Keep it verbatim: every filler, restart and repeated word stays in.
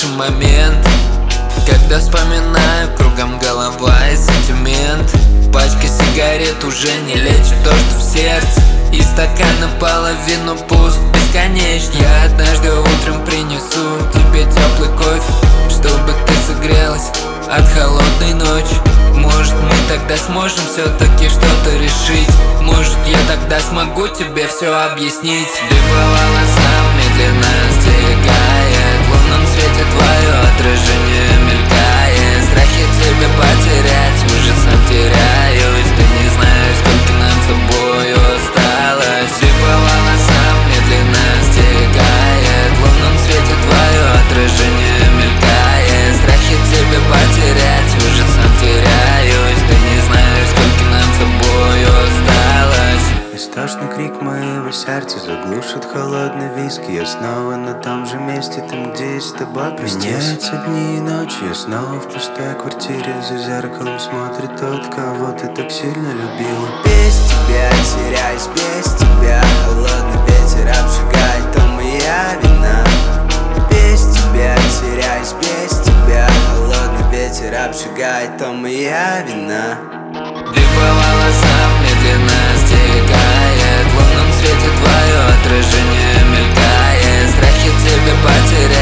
хороший момент, когда вспоминаю, кругом голова и сантимент. Пачка сигарет уже не лечит то, что в сердце, и стакан наполовину пуст, бесконечно. Я однажды утром принесу тебе теплый кофе, чтобы ты согрелась от холодной ночи. Может, мы тогда сможем все-таки что-то решить. Может, я тогда смогу тебе все объяснить. Ты по волосам медленно стекает, в лунном свете твое отражение мелькает. Страхи тебя потерять, уже сам теряюсь. Ты не знаешь, сколько нам с тобою осталось. Ты по волосам медленно стекает, в лунном свете твое отражение мелькает. Страхи тебя потерять, уже сам теряюсь. Ты не знаешь, сколько нам с тобою осталось. Истошный крик моего сердца заглушит холодный виски. Я снова на том же месте, там, где и с тобой простился. Меняются дни и ночи, я снова в пустой квартире. За зеркалом смотрит тот, кого ты так сильно любила. Без тебя теряюсь, без тебя холодный ветер обжигает, то моя вина. Без тебя теряюсь, без тебя холодный ветер обжигает, то моя вина. Ты по волосам медленно стекает, в лунном свете твое отражение мелькает. Страхи тебя потерять.